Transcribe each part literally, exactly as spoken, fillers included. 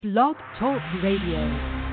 Blog Talk Radio.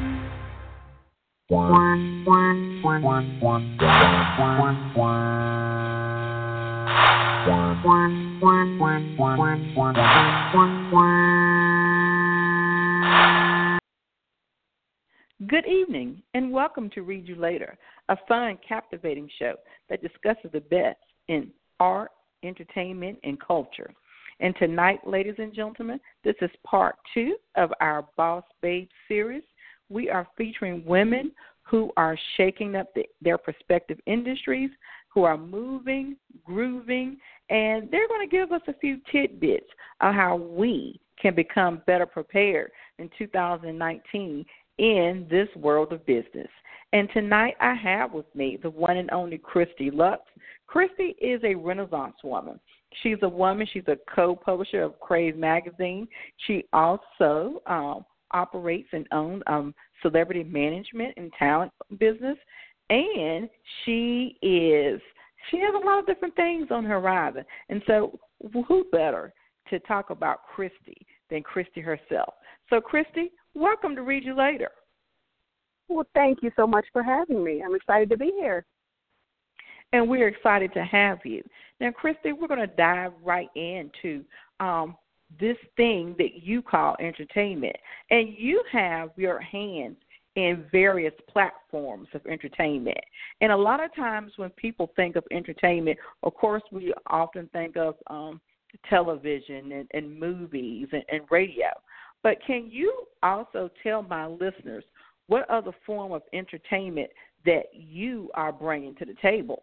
Good evening, and welcome to Read You Later, a fun, captivating show that discusses the best in art, entertainment, and culture. And tonight, ladies and gentlemen, this is part two of our Boss Babe series. We are featuring women who are shaking up the, their respective industries, who are moving, grooving, and they're going to give us a few tidbits of how we can become better prepared in two thousand nineteen in this world of business. And tonight I have with me the one and only Christy Lux. Christy is a Renaissance woman. She's a woman. She's a co-publisher of Crave Magazine. She also um, operates and owns um, celebrity management and talent business. And she is she has a lot of different things on her horizon. And so who better to talk about Christy than Christy herself? So, Christy, welcome to Read You Later. Well, thank you so much for having me. I'm excited to be here. And we're excited to have you. Now, Christy, we're going to dive right into um, this thing that you call entertainment. And you have your hands in various platforms of entertainment. And a lot of times when people think of entertainment, of course, we often think of um, television and, and movies and, and radio. But can you also tell my listeners what other form of entertainment that you are bringing to the table?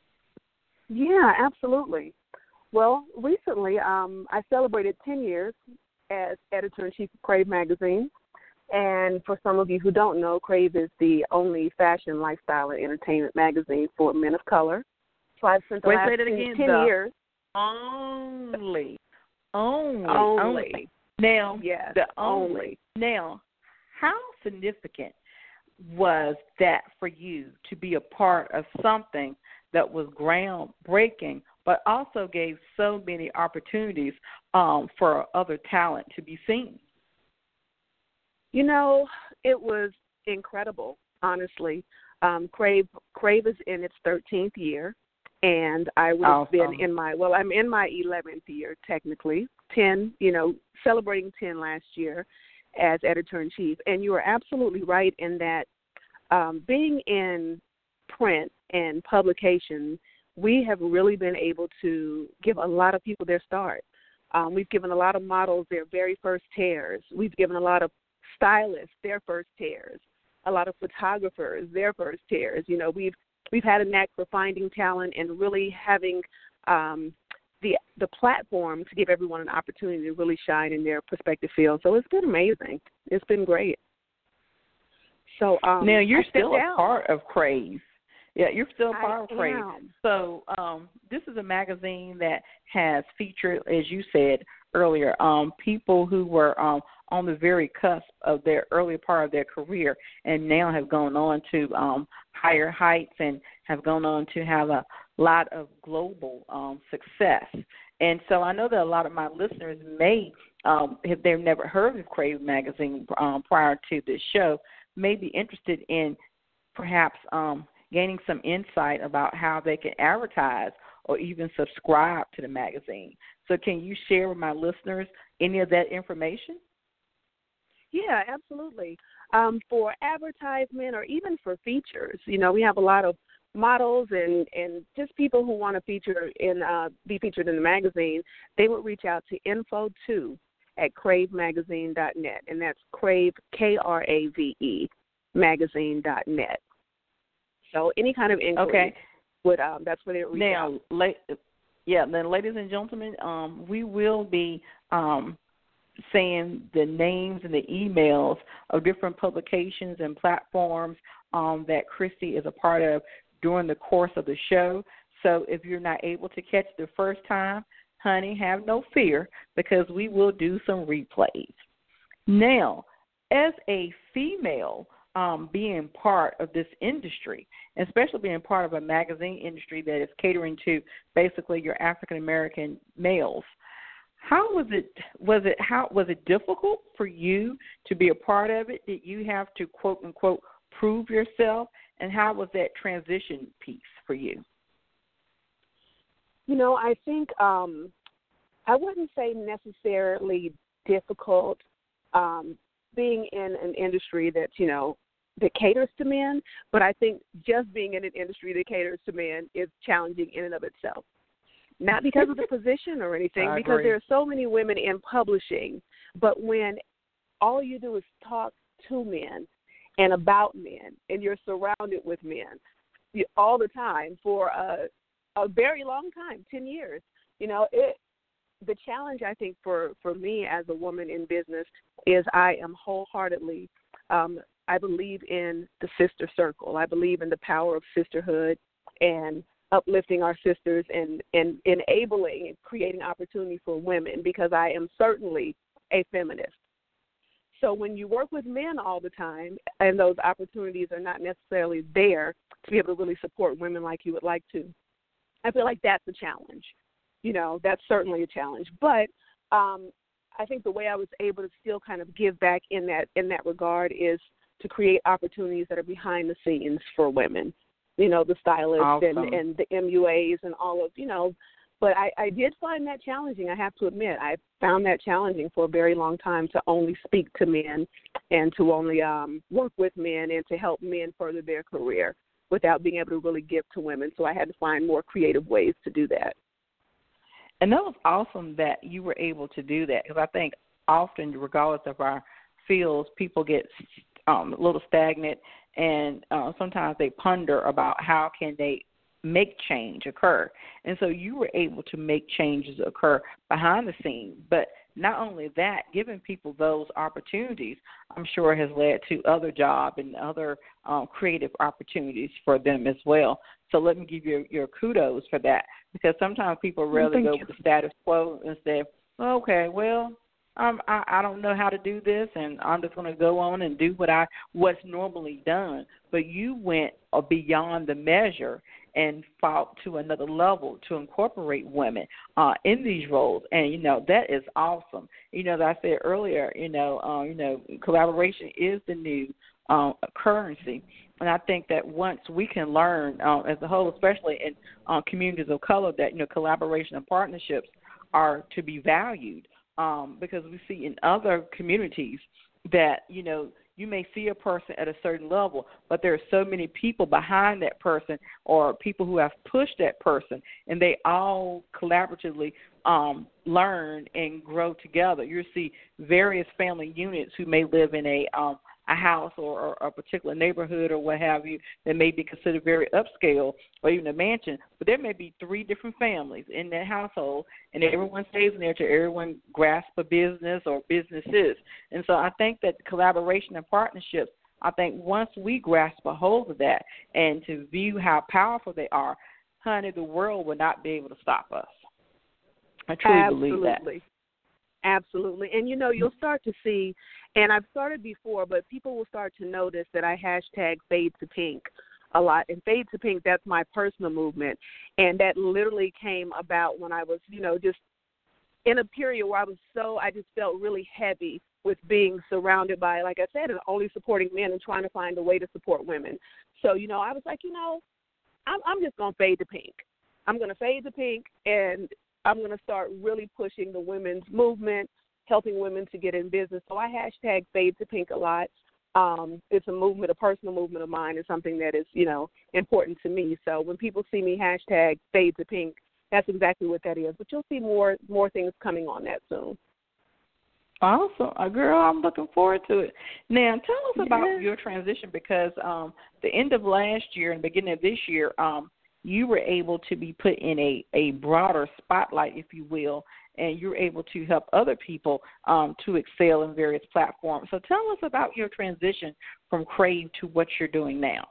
Yeah, absolutely. Well, recently um, I celebrated ten years as editor-in-chief of Crave Magazine. And for some of you who don't know, Crave is the only fashion, lifestyle, and entertainment magazine for men of color. So I've spent the Wait, last say that again, ten the years. Only. Only. Only. Only. Now, yes, the only. only. Now, how significant was that for you to be a part of something that was groundbreaking, but also gave so many opportunities um, for other talent to be seen? You know, it was incredible, honestly. Um, Crave, Crave is in its thirteenth year, and I would have awesome. been in my, well, I'm in my eleventh year, technically, ten, you know, celebrating ten last year as editor-in-chief. And you are absolutely right in that um, being in print and publication, we have really been able to give a lot of people their start. Um, we've given a lot of models their very first tears. We've given a lot of stylists their first tears, a lot of photographers their first tears. You know, we've we've had a knack for finding talent and really having um, the the platform to give everyone an opportunity to really shine in their prospective field. So it's been amazing. It's been great. So um, now you're I still a out. part of Crave. Yeah, you're still a part I of Crave. am. So um, this is a magazine that has featured, as you said earlier, um, people who were um, on the very cusp of their early part of their career and now have gone on to um, higher heights and have gone on to have a lot of global um, success. And so I know that a lot of my listeners may, um, if they've never heard of Crave Magazine um, prior to this show, may be interested in perhaps um, gaining some insight about how they can advertise or even subscribe to the magazine. So can you share with my listeners any of that information? Yeah, absolutely. Um, for advertisement or even for features, you know, we have a lot of models and, and just people who want to feature in uh, be featured in the magazine. They would reach out to info two at crave magazine dot net, and that's Crave, K R A V E, magazine dot net. So any kind of inquiry, okay. would um, that's where they would reach now, out. La- yeah, then ladies and gentlemen, um, we will be um, saying the names and the emails of different publications and platforms um, that Christy is a part of during the course of the show. So if you're not able to catch the first time, honey, have no fear because we will do some replays. Now, as a female um, being part of this industry, especially being part of a magazine industry that is catering to basically your African-American males, How was it? Was it how was it difficult for you to be a part of it? Did you have to quote unquote prove yourself? And how was that transition piece for you? You know, I think um, I wouldn't say necessarily difficult. Um, being in an industry that's, you know, that caters to men, but I think just being in an industry that caters to men is challenging in and of itself. Not because of the position or anything, because there are so many women in publishing, but when all you do is talk to men and about men, and you're surrounded with men you, all the time for a, a very long time, ten years, you know, it, the challenge, I think, for, for me as a woman in business is I am wholeheartedly, um, I believe in the sister circle. I believe in the power of sisterhood and uplifting our sisters and, and enabling and creating opportunity for women, because I am certainly a feminist. So when you work with men all the time and those opportunities are not necessarily there to be able to really support women like you would like to, I feel like that's a challenge. You know, that's certainly a challenge. But um, I think the way I was able to still kind of give back in that in that regard is to create opportunities that are behind the scenes for women. You know, the stylists awesome. and, and the M U As and all of, you know, but I, I did find that challenging, I have to admit. I found that challenging for a very long time to only speak to men and to only um, work with men and to help men further their career without being able to really give to women. So I had to find more creative ways to do that. And that was awesome that you were able to do that, because I think often, regardless of our fields, people get um, a little stagnant, and uh, sometimes they ponder about how can they make change occur. And so you were able to make changes occur behind the scenes. But not only that, giving people those opportunities, I'm sure, has led to other jobs and other um, creative opportunities for them as well. So let me give you your kudos for that, because sometimes people rather Thank go you. with the status quo and say, okay, well, um, I, I don't know how to do this, and I'm just going to go on and do what I what's normally done. But you went beyond the measure and fought to another level to incorporate women uh, in these roles, and you know that is awesome. You know, as I said earlier, you know, uh, you know, collaboration is the new uh, currency. And I think that once we can learn uh, as a whole, especially in uh, communities of color, that, you know, collaboration and partnerships are to be valued, um, because we see in other communities that, you know, you may see a person at a certain level, but there are so many people behind that person or people who have pushed that person, and they all collaboratively um, learn and grow together. You'll see various family units who may live in a um, a house or, or a particular neighborhood or what have you that may be considered very upscale, or even a mansion, but there may be three different families in that household, and everyone stays in there till everyone grasps a business or businesses. And so I think that collaboration and partnerships, I think once we grasp a hold of that and to view how powerful they are, honey, the world will not be able to stop us. I truly Absolutely. believe that. Absolutely. And, you know, you'll start to see, and I've started before, but people will start to notice that I hashtag Fade to Pink a lot. And Fade to Pink, that's my personal movement. And that literally came about when I was, you know, just in a period where I was so, I just felt really heavy with being surrounded by, like I said, and only supporting men and trying to find a way to support women. So, you know, I was like, you know, I'm, I'm just going to fade to pink. I'm going to fade to pink, and I'm going to start really pushing the women's movement, helping women to get in business. So I hashtag Fade to Pink a lot. Um, it's a movement, a personal movement of mine. It's something that is, you know, important to me. So when people see me hashtag Fade to Pink, that's exactly what that is. But you'll see more more things coming on that soon. Awesome. Uh, girl, I'm looking forward to it. Now, tell us about Yeah. your transition, because um, the end of last year and beginning of this year, um, you were able to be put in a, a broader spotlight, if you will, and you're able to help other people um, to excel in various platforms. So tell us about your transition from Crave to what you're doing now.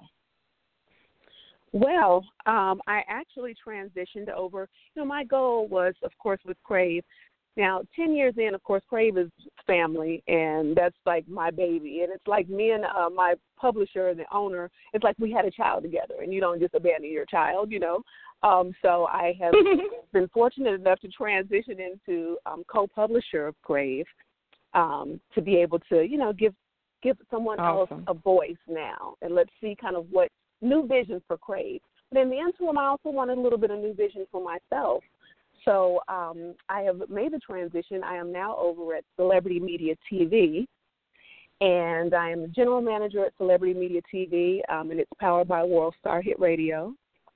Well, um, I actually transitioned over. You know, my goal was, of course, with Crave, Now, ten years in, of course, Crave is family, and that's like my baby. And it's like me and uh, my publisher, the owner, it's like we had a child together, and you don't just abandon your child, you know. Um, so I have been fortunate enough to transition into um, co-publisher of Crave um, to be able to, you know, give give someone awesome. else a voice now, and let's see kind of what new vision for Crave. But in the interim, I also wanted a little bit of new vision for myself. So um, I have made the transition. I am now over at Celebrity Media T V, and I am the general manager at Celebrity Media T V, um, and it's powered by World Star Hit Radio.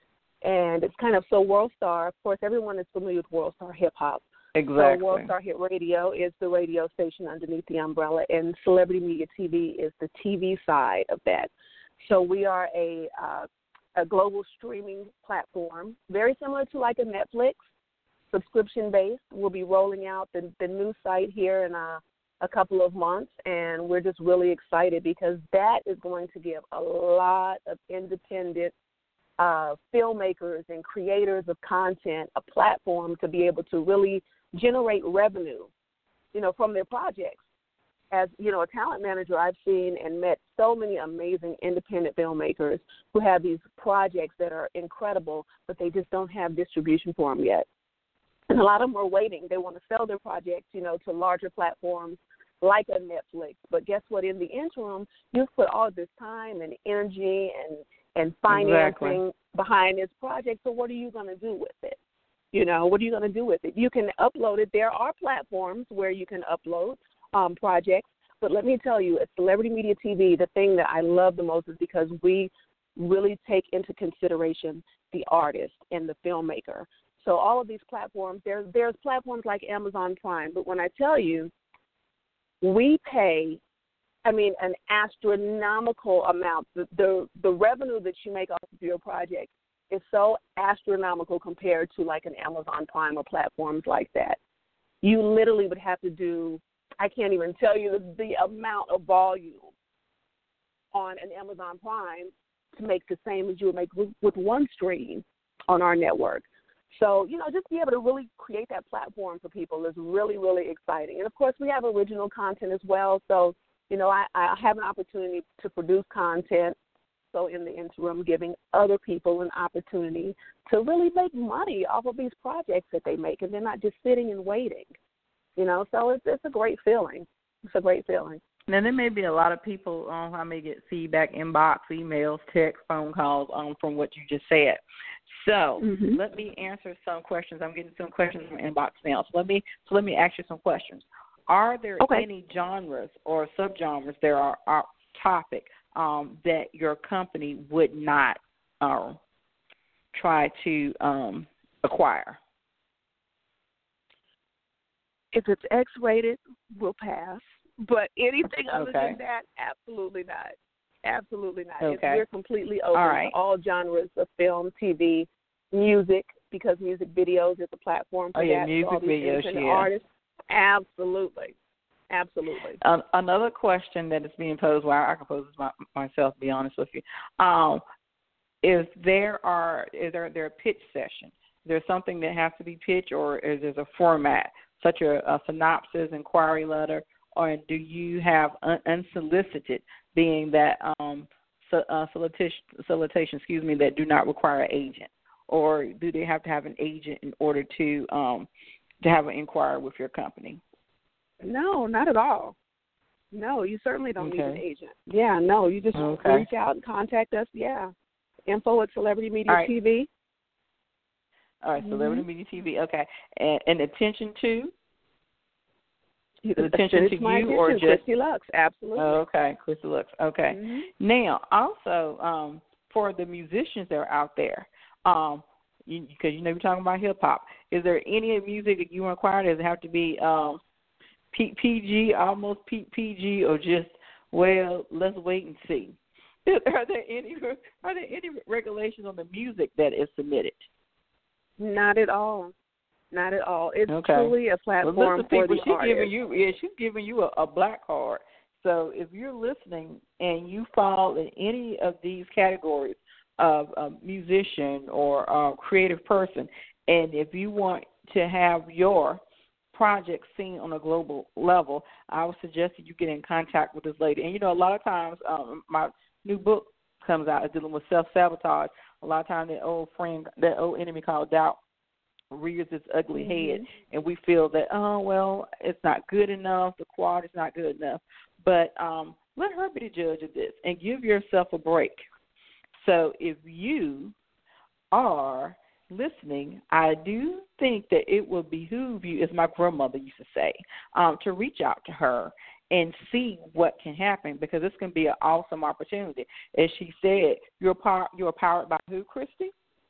And it's kind of, so World Star, of course, everyone is familiar with World Star Hip Hop. Exactly. So World Star Hit Radio is the radio station underneath the umbrella, and Celebrity Media T V is the T V side of that. So we are a uh, a global streaming platform, very similar to like a Netflix, subscription-based. We'll be rolling out the, the new site here in a, a couple of months, and we're just really excited because that is going to give a lot of independent uh, filmmakers and creators of content a platform to be able to really generate revenue, you know, from their projects. As, you know, a talent manager, I've seen and met so many amazing independent filmmakers who have these projects that are incredible, but they just don't have distribution for them yet. And a lot of them are waiting. They want to sell their projects, you know, to larger platforms like a Netflix. But guess what? In the interim, you've put all this time and energy and, and financing exactly. behind this project, so what are you going to do with it? You know, what are you going to do with it? You can upload it. There are platforms where you can upload um, projects, but let me tell you, at Celebrity Media T V, the thing that I love the most is because we really take into consideration the artist and the filmmaker. So all of these platforms, there's, there's platforms like Amazon Prime, but when I tell you, we pay, I mean, an astronomical amount. The, the, the revenue that you make off of your project is so astronomical compared to like an Amazon Prime or platforms like that. You literally would have to do, I can't even tell you the, the amount of volume on an Amazon Prime to make the same as you would make with, with one stream on our network. So, you know, just be able to really create that platform for people is really, really exciting. And, of course, we have original content as well. So, you know, I, I have an opportunity to produce content. So in the interim, giving other people an opportunity to really make money off of these projects that they make, and they're not just sitting and waiting. You know, so it's it's a great feeling. It's a great feeling. Now, there may be a lot of people um, I may get feedback, inbox, emails, text, phone calls um, from what you just said. So mm-hmm. let me answer some questions. I'm getting some questions from inbox now. So let me so let me ask you some questions. Are there okay. any genres or subgenres that are, are topic um, that your company would not uh, try to um, acquire? If it's X-rated, we'll pass. But anything other okay. than that, absolutely not. Absolutely not. Okay. It's, we're completely open all right. to all genres of film, T V, music, because music videos is a platform for oh, yeah, that. music all these videos, independent yeah. artists. Absolutely. Absolutely. Um, another question that is being posed, well, I can pose this my, myself, to be honest with you, um, is there are is there there a pitch session? Is there something that has to be pitched, or is there a format, such a, a synopsis, inquiry letter, or do you have un- unsolicited, being that um, so, uh, solicitation, solicitation, excuse me, that do not require an agent, or do they have to have an agent in order to um, to have an inquiry with your company? No, not at all. No, you certainly don't okay. need an agent. Yeah, no, you just okay. reach out and contact us. Yeah, info at Celebrity Media right. T V. All right, Celebrity mm-hmm. Media T V. Okay, and, and attention to attention to my you attention, or just Christy Lux? Absolutely. Oh, okay, Christy Lux. Okay. Mm-hmm. Now, also um, for the musicians that are out there, um, because you, you know you're talking about hip hop. Is there any music that you require? Does it have to be um, P- PG, almost P- PG, or just well, let's wait and see? Are there any are there any regulations on the music that is submitted? Not at all. Not at all. It's okay. truly a platform well, listen, for people, the she's artist. Giving you, yeah, she's giving you a, a black card. So if you're listening and you fall in any of these categories of a musician or a creative person, and if you want to have your projects seen on a global level, I would suggest that you get in contact with this lady. And, you know, a lot of times um, my new book comes out is dealing with self-sabotage. A lot of times that old friend, that old enemy called doubt rears its ugly mm-hmm. head, and we feel that, oh, well, it's not good enough, the quality's not good enough. But um, let her be the judge of this and give yourself a break. So if you are listening, I do think that it will behoove you, as my grandmother used to say, um, to reach out to her and see what can happen, because this can be an awesome opportunity. As she said, you're, power, you're powered by who, Christy?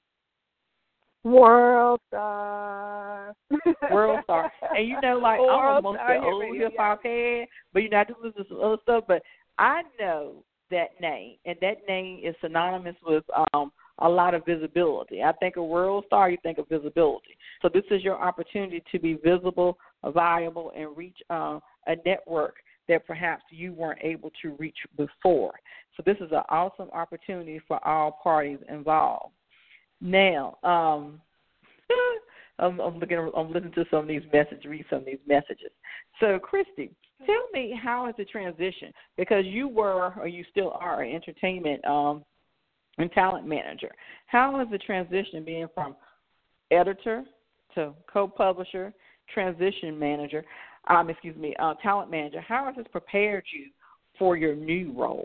World Star. World Star. And you know, like, World I'm almost Star, the old yeah. hip hop head, but you know, I do listen to some other stuff, but I know that name, and that name is synonymous with um, a lot of visibility. I think of World Star, you think of visibility. So this is your opportunity to be visible, viable, and reach uh, a network that perhaps you weren't able to reach before. So this is an awesome opportunity for all parties involved. Now, um, I'm, I'm looking, I'm listening to some of these messages, read some of these messages. So, Christy, tell me, how is the transition? Because you were, or you still are, an entertainment um, and talent manager. How is the transition being from editor to co-publisher, transition manager, um, excuse me, uh, talent manager? How has this prepared you for your new role?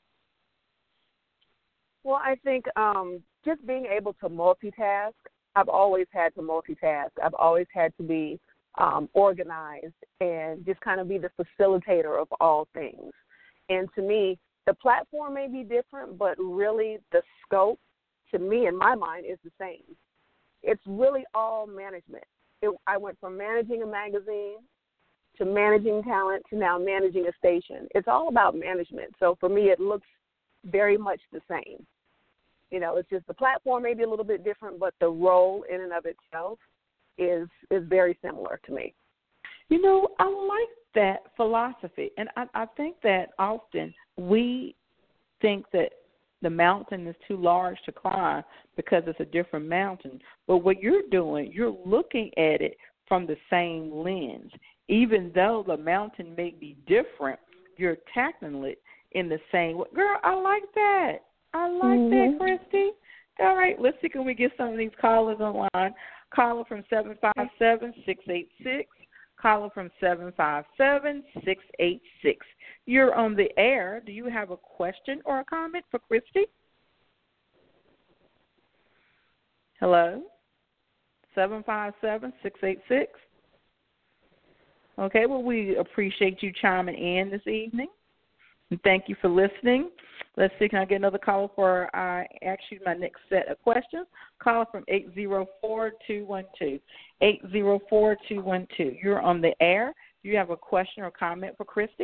Well, I think um, just being able to multitask, I've always had to multitask. I've always had to be um, organized and just kind of be the facilitator of all things. And to me, the platform may be different, but really the scope, to me, in my mind, is the same. It's really all management. It, I went from managing a magazine to managing talent to now managing a station. It's all about management. So for me, it looks very much the same. You know, it's just the platform may be a little bit different, but the role in and of itself is is very similar to me. You know, I like that philosophy, and I, I think that often we think that the mountain is too large to climb because it's a different mountain. But what you're doing, you're looking at it from the same lens. Even though the mountain may be different, you're tackling it in the same way. Girl, I like that. I like mm-hmm. that, Christy. All right, let's see, can we get some of these callers online? Caller from seven five seven, six eight six. Caller from seven five seven, six eight six. You're on the air. Do you have a question or a comment for Christy? Hello? seven five seven, six eight six. Okay, well, we appreciate you chiming in this evening. And thank you for listening. Let's see, can I get another call for I actually my next set of questions? Call from eight zero four, two one two. eight zero four, two one two. You're on the air. Do you have a question or comment for Christy?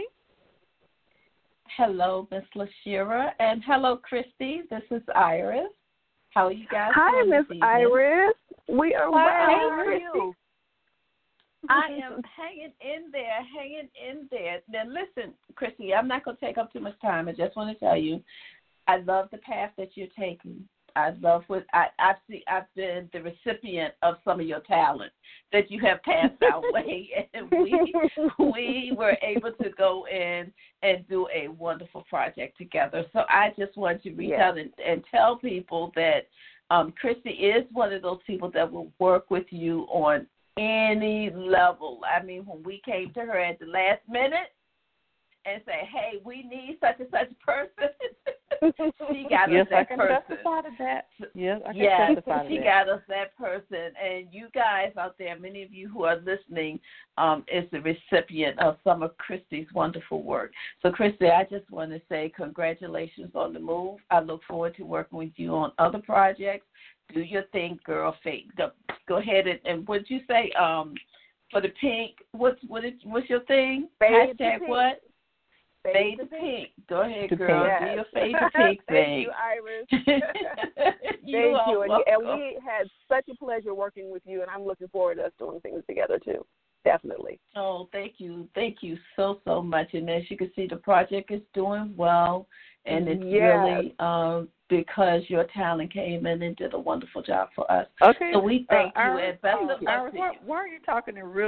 Hello, Miss LaShira, and hello, Christy. This is Iris. How are you guys Hi, doing? Miss Iris. We are well. How are you? I am hanging in there, hanging in there. Now, listen, Christy, I'm not going to take up too much time. I just want to tell you, I love the path that you're taking. I love what I, I've seen. I've been the recipient of some of your talent that you have passed our way, and we we were able to go in and do a wonderful project together. So I just want to reach yes. out and, and tell people that um, Christy is one of those people that will work with you on any level. I mean, when we came to her at the last minute and say, hey, we need such and such person, she got yes, us that I can person. Testify to that. Yes, I can yes, testify to she that. got us that person. And you guys out there, many of you who are listening, um, is the recipient of some of Christy's wonderful work. So, Christy, I just want to say congratulations on the move. I look forward to working with you on other projects. Do your thing, girl. Fake. Go, go ahead and, and what did you say? Um, for the pink, what's what is what's your thing? Fade Hashtag what? Fade, fade the the pink. pink. Go ahead, The girl. pink. Do your fade the pink thing. Thank you, Iris. you Thank you. And, welcome. and we had such a pleasure working with you, and I'm looking forward to us doing things together too. Definitely. Oh, thank you. Thank you so, so much. And as you can see, the project is doing well, and it's yes. really um, because your talent came in and did a wonderful job for us. Okay. So we thank uh, you Iris, and best of luck Iris, to why, you. why are you talking in riddles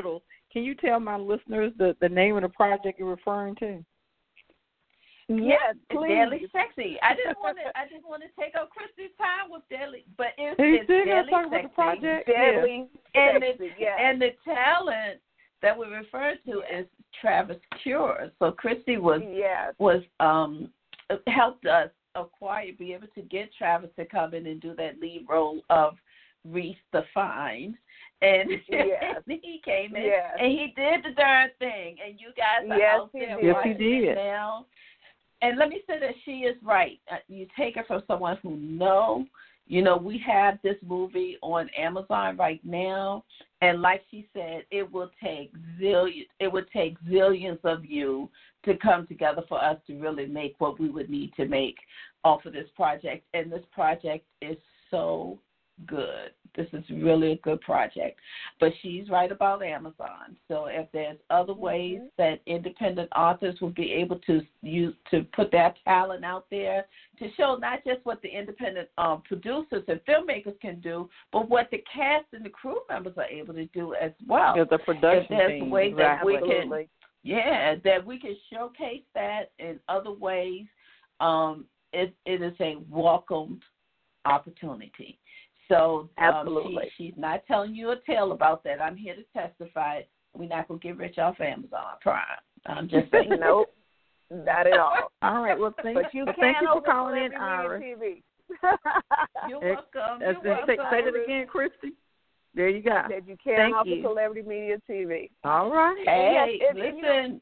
can you tell my listeners the, the name of the project you're referring to? Yes, please. Deadly Sexy. I didn't want to. I didn't want to take up Christy's time with Deadly, but it's, He's it's still Deadly talk Sexy. about the project. Deadly yeah. and Sexy. the Yes. and the talent that we refer to is Travis Cure. So Christy was yes. was um helped us acquire, be able to get Travis to come in and do that lead role of Reese the Find. And, yes. and he came in yes. and he did the darn thing. And you guys are yes, out there he yes, watching he did. it now. And let me say that she is right. Uh, you take it from someone who know. You know, we have this movie on Amazon right now, and like she said, it will take zillions. It would take zillions of you to come together for us to really make what we would need to make off of this project. And this project is so good. This is really a good project. But she's right about Amazon. So if there's other ways mm-hmm. that independent authors will be able to use to put their talent out there to show not just what the independent um, producers and filmmakers can do, but what the cast and the crew members are able to do as well. Yeah, the production if there's team. a way Exactly. that we can, yeah, that we can showcase that in other ways. Um, it, it is a welcomed opportunity. So um, absolutely, she, she's not telling you a tale about that. I'm here to testify. We're not going to get rich off Amazon Prime. I'm just saying. Nope, not at all. All right, well, thank, but you, well, can thank you for calling in, Iris. T V. You're welcome. You're welcome. Say, say that again, Christy. There you go. That you can thank off you. of Celebrity Media T V. All right. Hey, yes, listen. you know,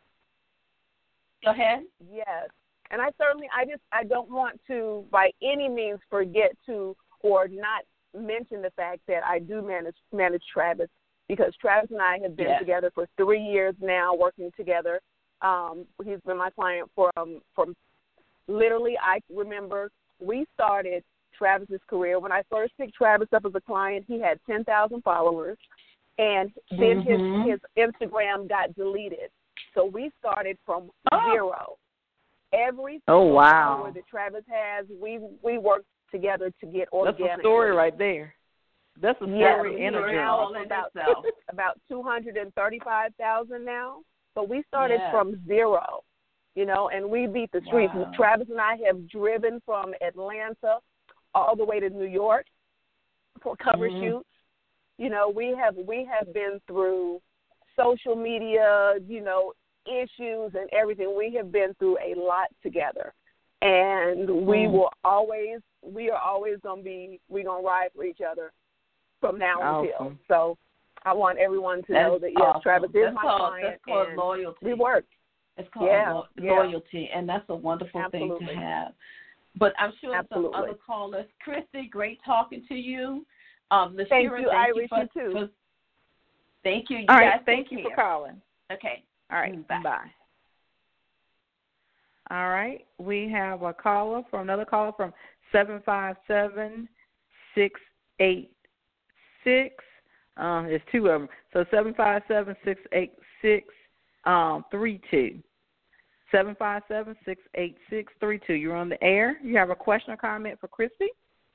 Go ahead. Yes, and I certainly, I just, I don't want to by any means forget to or not mention the fact that I do manage manage Travis, because Travis and I have been yes. together for three years now, working together. Um, he's been my client from from literally, I remember we started Travis's career. When I first picked Travis up as a client, he had ten thousand followers, and then mm-hmm. his, his Instagram got deleted. So we started from oh. zero. Every oh, wow. follower that Travis has, we we worked together to get organic. That's a story right there. That's a story yes, in a now journal. about, about two hundred thirty-five thousand now. But we started yes. from zero, you know, and we beat the streets. Wow. Travis and I have driven from Atlanta all the way to New York for cover mm-hmm. shoots. You know, we have we have been through social media, you know, issues and everything. We have been through a lot together, and we mm. will always, we are always going to be, we're going to ride for each other from now awesome. until. So I want everyone to that's know that, yes, awesome. Travis is that's my called, client. That's called and loyalty. We work. It's called yeah, lo- yeah. loyalty, and that's a wonderful Absolutely. thing to have. But I'm sure Absolutely. some other callers. Christy, great talking to you. Um, Lashira, thank you, thank Iris, you for, you too. for Thank you. You All guys right, thank you care. for calling. Okay. All right, bye. bye. All right, we have a caller from another caller from seven five seven, six eight six. Um, there's two of them. So seven five seven, six eight six, um, three two. seven five seven, six eight six, three two. You're on the air. You have a question or comment for Christy?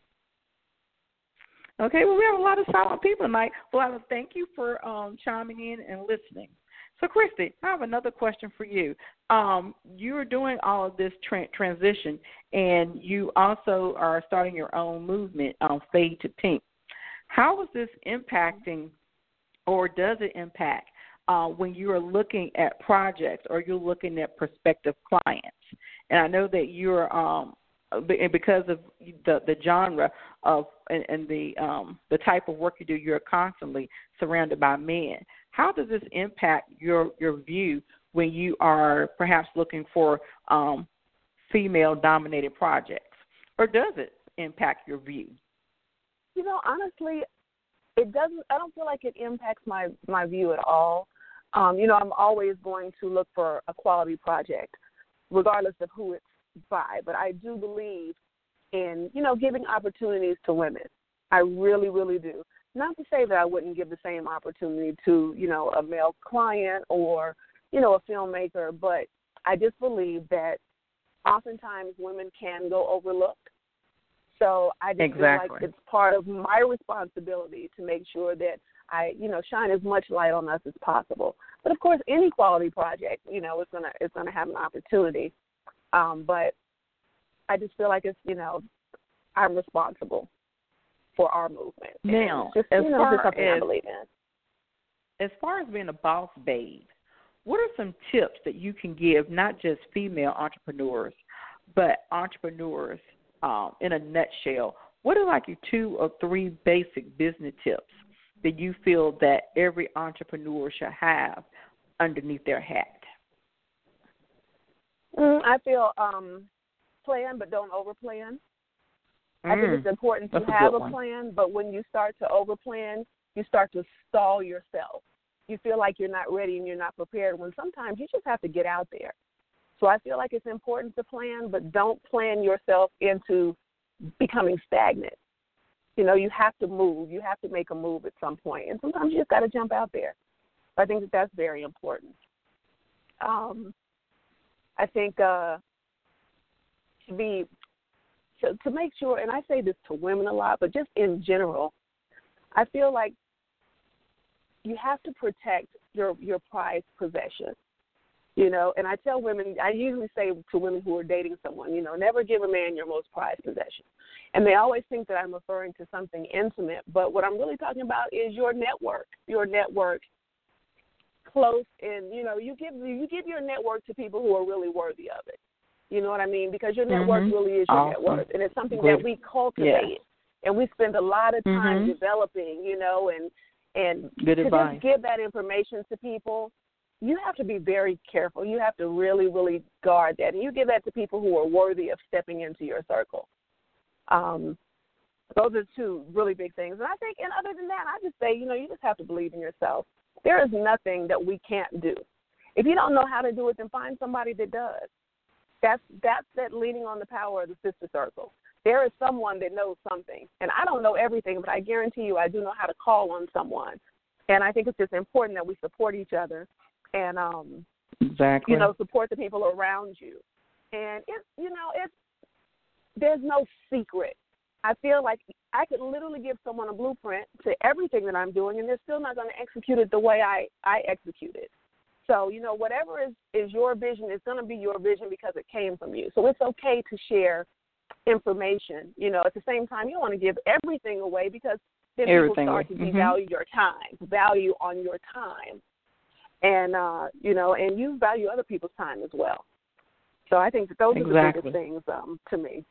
Okay, well, we have a lot of silent people tonight. Well, I would thank you for um, chiming in and listening. So, Christy, I have another question for you. Um, you are doing all of this tra- transition, and you also are starting your own movement on Fade to Pink. How is this impacting, or does it impact, uh, when you are looking at projects or you're looking at prospective clients? And I know that you're um, and because of the the genre of and, and the um, the type of work you do, you're constantly surrounded by men. How does this impact your your view when you are perhaps looking for um, female-dominated projects, or does it impact your view? You know, honestly, it doesn't. I don't feel like it impacts my my view at all. Um, you know, I'm always going to look for a quality project, regardless of who it's by. But I do believe in, you know, giving opportunities to women. I really, really do. Not to say that I wouldn't give the same opportunity to, you know, a male client or, you know, a filmmaker, but I just believe that oftentimes women can go overlooked. So I just exactly. feel like it's part of my responsibility to make sure that I, you know, shine as much light on us as possible. But of course, any quality project, you know, is gonna is gonna have an opportunity. Um, but I just feel like it's, you know, I'm responsible for our movement. Now, just, as you know, far just something as I believe in. As far as being a boss babe, what are some tips that you can give not just female entrepreneurs, but entrepreneurs um, in a nutshell? What are like your two or three basic business tips that you feel that every entrepreneur should have underneath their hat? Mm, I feel um, plan, but don't overplan. Mm, I think it's important to have a, a plan, but when you start to overplan, you start to stall yourself. You feel like you're not ready and you're not prepared, when sometimes you just have to get out there. So I feel like it's important to plan, but don't plan yourself into becoming stagnant. You know, you have to move. You have to make a move at some point, and sometimes you just got to jump out there. I think that that's very important. Um, I think uh, to be to, to make sure, and I say this to women a lot, but just in general, I feel like you have to protect your your prized possession. You know, and I tell women, I usually say to women who are dating someone, you know, never give a man your most prized possession. And they always think that I'm referring to something intimate, but what I'm really talking about is your network, your network close, and, you know, you give you give your network to people who are really worthy of it. You know what I mean? Because your network mm-hmm. really is your awesome. net worth, and it's something Good. that we cultivate, yeah. and we spend a lot of time mm-hmm. developing, you know, and, and Good to advice. just give that information to people. You have to be very careful. You have to really, really guard that. And you give that to people who are worthy of stepping into your circle. Um, those are two really big things. And I think, and other than that, I just say, you know, you just have to believe in yourself. There is nothing that we can't do. If you don't know how to do it, then find somebody that does. That's that's that leaning on the power of the sister circle. There is someone that knows something. And I don't know everything, but I guarantee you I do know how to call on someone. And I think it's just important that we support each other. And, um, exactly. you know, support the people around you. And, it, you know, it's, there's no secret. I feel like I could literally give someone a blueprint to everything that I'm doing, and they're still not going to execute it the way I, I execute it. So, you know, whatever is, is your vision, it's going to be your vision because it came from you. So it's okay to share information. You know, at the same time, you don't want to give everything away, because then everything people start to mm-hmm. devalue your time, value on your time. And, uh, you know, and you value other people's time as well. So I think that those exactly. are the biggest things um, to me.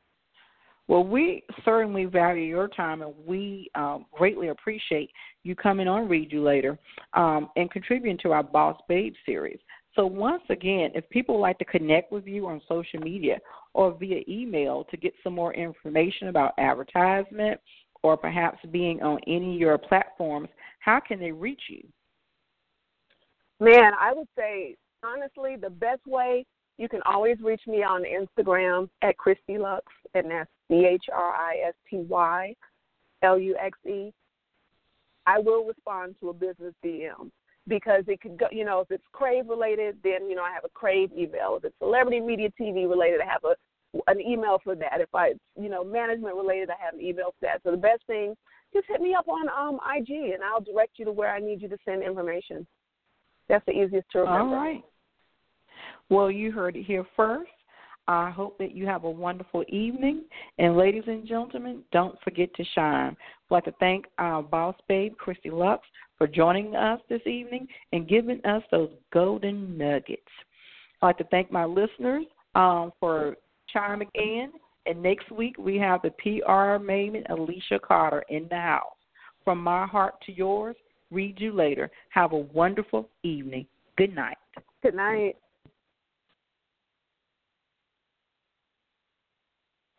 Well, we certainly value your time, and we um, greatly appreciate you coming on Read You Later um, and contributing to our Boss Babe series. So once again, if people would like to connect with you on social media or via email to get some more information about advertisement or perhaps being on any of your platforms, how can they reach you? Man, I would say, honestly, the best way, you can always reach me on Instagram at Christy Lux, and that's C H R I S T Y L U X E. I will respond to a business D M, because it could go, you know, if it's Crave related, then, you know, I have a Crave email. If it's celebrity media T V related, I have a an email for that. If I, you know, management related, I have an email for that. So the best thing, just hit me up on um, I G, and I'll direct you to where I need you to send information. That's the easiest to remember. All right. Well, you heard it here first. I hope that you have a wonderful evening. And ladies and gentlemen, don't forget to shine. I'd like to thank our boss babe, Christy Lux, for joining us this evening and giving us those golden nuggets. I'd like to thank my listeners um, for chiming in. And next week we have the P R maven Alicia Carter in the house. From my heart to yours, Read You Later. Have a wonderful evening. Good night. Good night.